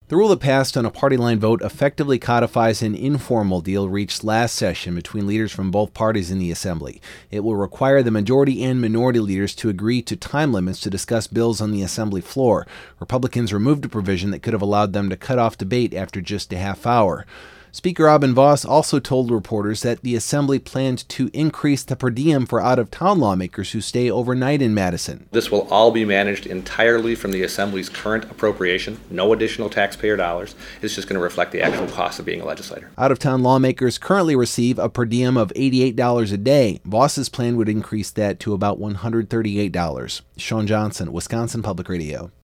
The rule that passed on a party line vote effectively codifies an informal deal reached last session between leaders from both parties in the Assembly. It will require the majority and minority leaders to agree to time limits to discuss bills on the Assembly floor. Republicans removed a provision that could have allowed them to cut off debate after just a half hour. Speaker Robin Vos also told reporters that the Assembly planned to increase the per diem for out-of-town lawmakers who stay overnight in Madison. This will all be managed entirely from the Assembly's current appropriation. No additional taxpayer dollars. It's just going to reflect the actual cost of being a legislator. Out-of-town lawmakers currently receive a per diem of $88 a day. Vos's plan would increase that to about $138. Sean Johnson, Wisconsin Public Radio.